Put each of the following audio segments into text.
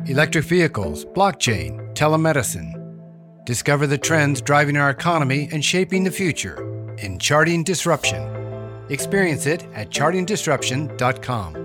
electric vehicles, blockchain, telemedicine. Discover the trends driving our economy and shaping the future in Charting Disruption. Experience it at chartingdisruption.com.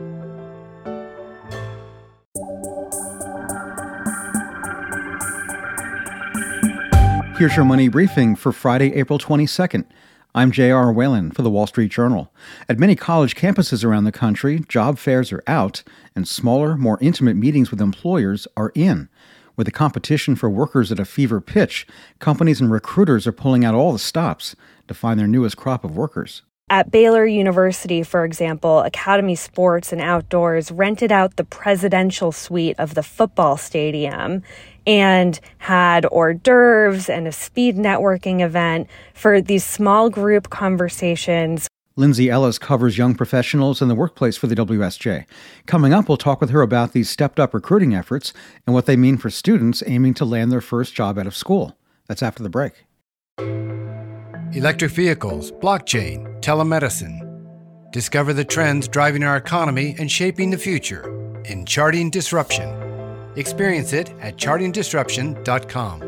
Here's your money briefing for Friday, April 22nd. I'm J.R. Whalen for the Wall Street Journal. At many college campuses around the country, job fairs are out and smaller, more intimate meetings with employers are in. With the competition for workers at a fever pitch, companies and recruiters are pulling out all the stops to find their newest crop of workers. At Baylor University, for example, Academy Sports and Outdoors rented out the presidential suite of the football stadium and had hors d'oeuvres and a speed networking event for these small group conversations. Lindsay Ellis covers young professionals in the workplace for the WSJ. Coming up, we'll talk with her about these stepped-up recruiting efforts and what they mean for students aiming to land their first job out of school. That's after the break. Electric vehicles, blockchain, telemedicine. Discover the trends driving our economy and shaping the future in Charting Disruption. Experience it at chartingdisruption.com.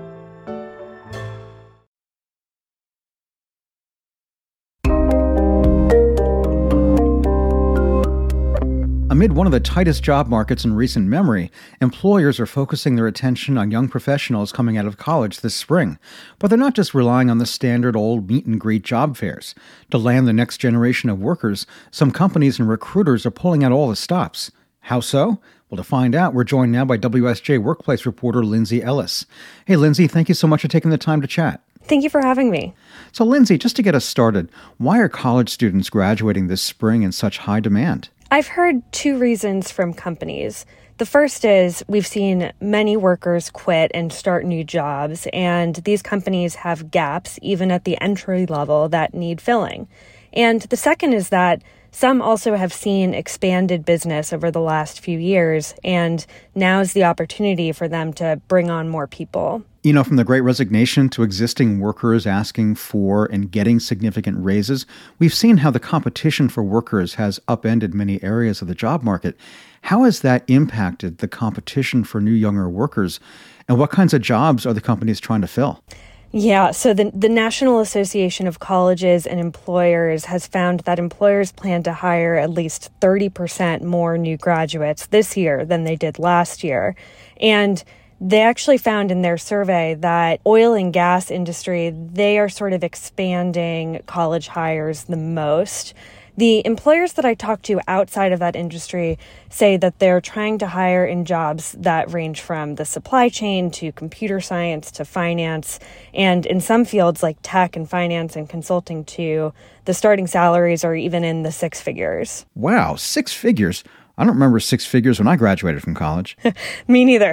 Amid one of the tightest job markets in recent memory, employers are focusing their attention on young professionals coming out of college this spring. But they're not just relying on the standard old meet-and-greet job fairs. To land the next generation of workers, some companies and recruiters are pulling out all the stops. How so? Well, to find out, we're joined now by WSJ Workplace reporter Lindsay Ellis. Hey, Lindsay, thank you so much for taking the time to chat. Thank you for having me. So, Lindsay, just to get us started, why are college students graduating this spring in such high demand? I've heard two reasons from companies. The first is we've seen many workers quit and start new jobs, and these companies have gaps even at the entry level that need filling. And the second is that some also have seen expanded business over the last few years, and now's the opportunity for them to bring on more people. You know, from the Great Resignation to existing workers asking for and getting significant raises, we've seen how the competition for workers has upended many areas of the job market. How has that impacted the competition for new younger workers, and what kinds of jobs are the companies trying to fill? Yeah, so the National Association of Colleges and Employers has found that employers plan to hire at least 30% more new graduates this year than they did last year. And they actually found in their survey that oil and gas industry, they are sort of expanding college hires the most. The employers that I talked to outside of that industry say that they're trying to hire in jobs that range from the supply chain to computer science to finance. And in some fields like tech and finance and consulting too, the starting salaries are even in the six figures. Wow, six figures? I don't remember six figures when I graduated from college. Me neither.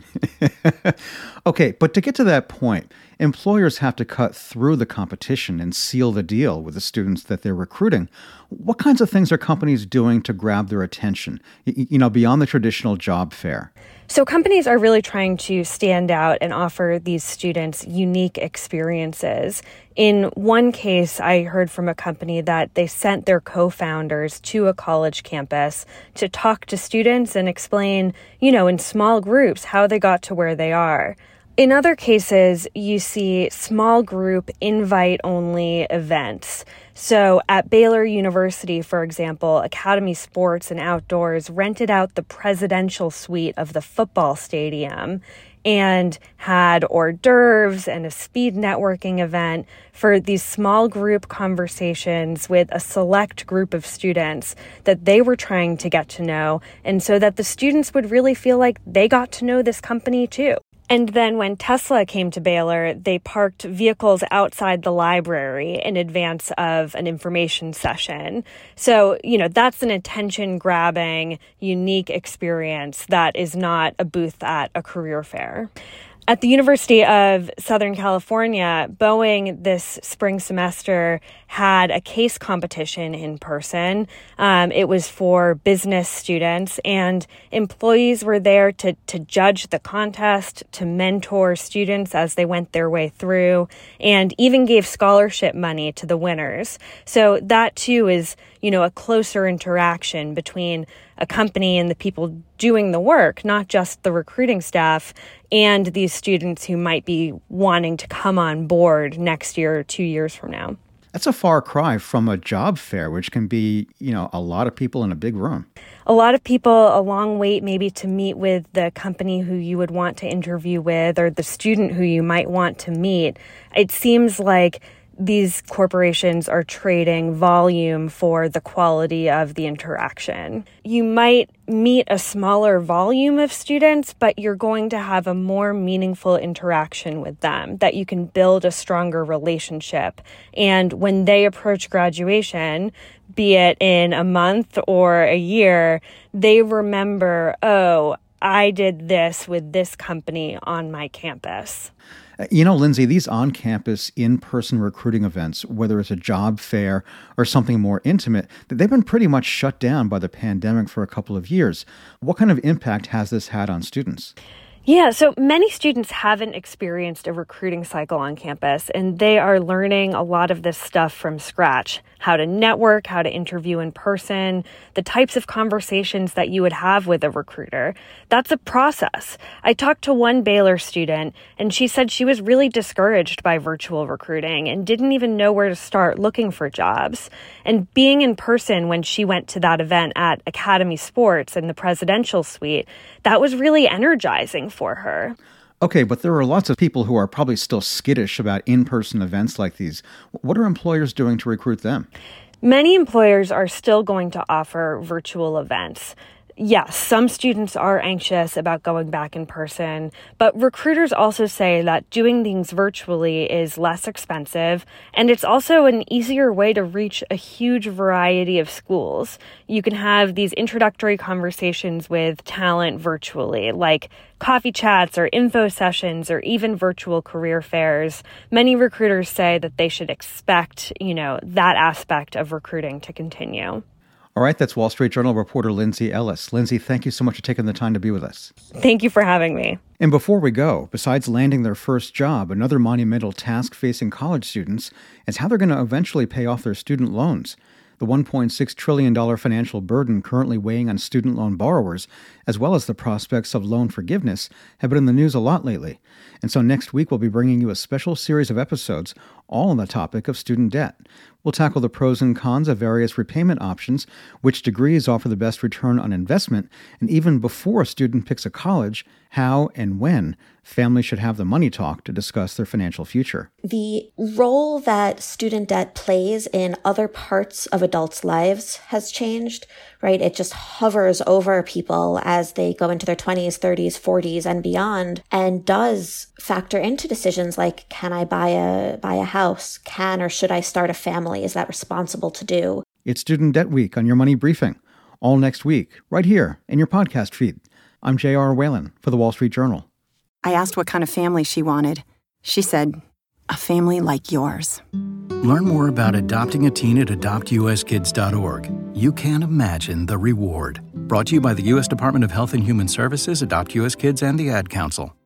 Okay, but to get to that point, employers have to cut through the competition and seal the deal with the students that they're recruiting. What kinds of things are companies doing to grab their attention, beyond the traditional job fair? So companies are really trying to stand out and offer these students unique experiences. In one case, I heard from a company that they sent their co-founders to a college campus to talk to students and explain, in small groups how they got to where they are. In other cases, you see small group invite-only events. So at Baylor University, for example, Academy Sports and Outdoors rented out the presidential suite of the football stadium and had hors d'oeuvres and a speed networking event for these small group conversations with a select group of students that they were trying to get to know, and so that the students would really feel like they got to know this company too. And then when Tesla came to Baylor, they parked vehicles outside the library in advance of an information session. So, that's an attention-grabbing, unique experience that is not a booth at a career fair. At the University of Southern California, Boeing this spring semester had a case competition in person. It was for business students, and employees were there to judge the contest, to mentor students as they went their way through, and even gave scholarship money to the winners. So that too is, a closer interaction between a company and the people doing the work, not just the recruiting staff, and these students who might be wanting to come on board next year or 2 years from now. That's a far cry from a job fair, which can be, a lot of people in a big room. A lot of people, a long wait maybe to meet with the company who you would want to interview with or the student who you might want to meet. It seems like these corporations are trading volume for the quality of the interaction. You might meet a smaller volume of students, but you're going to have a more meaningful interaction with them, that you can build a stronger relationship. And when they approach graduation, be it in a month or a year, they remember, oh, I did this with this company on my campus. Lindsay, these on-campus, in-person recruiting events, whether it's a job fair or something more intimate, they've been pretty much shut down by the pandemic for a couple of years. What kind of impact has this had on students? Yeah, so many students haven't experienced a recruiting cycle on campus, and they are learning a lot of this stuff from scratch. How to network, how to interview in person, the types of conversations that you would have with a recruiter. That's a process. I talked to one Baylor student, and she said she was really discouraged by virtual recruiting and didn't even know where to start looking for jobs. And being in person when she went to that event at Academy Sports in the presidential suite, that was really energizing for her. Okay, but there are lots of people who are probably still skittish about in-person events like these. What are employers doing to recruit them? Many employers are still going to offer virtual events. Yes, some students are anxious about going back in person, but recruiters also say that doing things virtually is less expensive, and it's also an easier way to reach a huge variety of schools. You can have these introductory conversations with talent virtually, like coffee chats or info sessions or even virtual career fairs. Many recruiters say that they should expect, that aspect of recruiting to continue. All right, that's Wall Street Journal reporter Lindsay Ellis. Lindsay, thank you so much for taking the time to be with us. Thank you for having me. And before we go, besides landing their first job, another monumental task facing college students is how they're going to eventually pay off their student loans. The $1.6 trillion financial burden currently weighing on student loan borrowers, as well as the prospects of loan forgiveness, have been in the news a lot lately. And so next week, we'll be bringing you a special series of episodes all on the topic of student debt. We'll tackle the pros and cons of various repayment options, which degrees offer the best return on investment, and even before a student picks a college, how and when families should have the money talk to discuss their financial future. The role that student debt plays in other parts of adults' lives has changed, right? It just hovers over people as they go into their 20s, 30s, 40s, and beyond, and does factor into decisions like, can I buy a house? Can or should I start a family? Is that responsible to do? It's Student Debt Week on Your Money Briefing, all next week, right here in your podcast feed. I'm J.R. Whalen for The Wall Street Journal. I asked what kind of family she wanted. She said, a family like yours. Learn more about adopting a teen at adoptuskids.org. You can't imagine the reward. Brought to you by the U.S. Department of Health and Human Services, Adopt U.S. Kids, and the Ad Council.